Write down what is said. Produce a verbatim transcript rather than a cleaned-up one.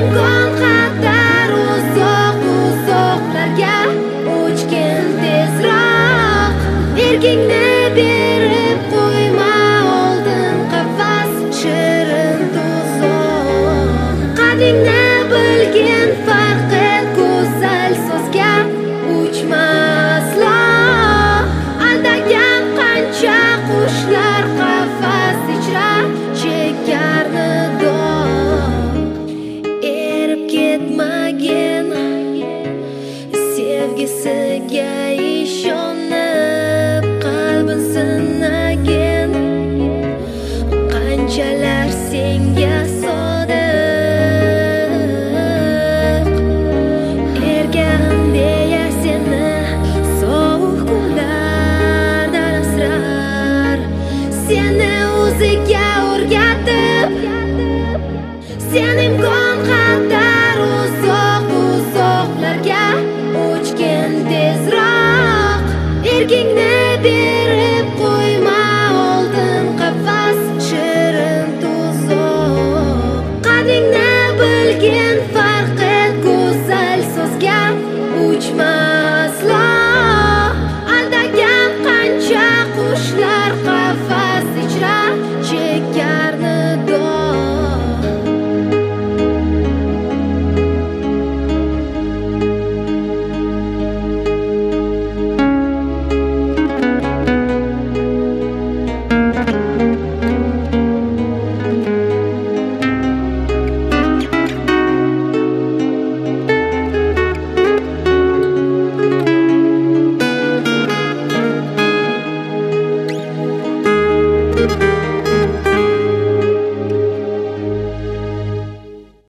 imkon qadar uzoq uzoqlarga uchgin tezroq. Erkingni berib qo'yma oldin qafas shirin tuzoq. Qadringni bilgin farqi go'zal so'zga uchma aslo. Aldagan qancha qushlar qafas ichra chekar nido. Erib ketmagin sevgisiga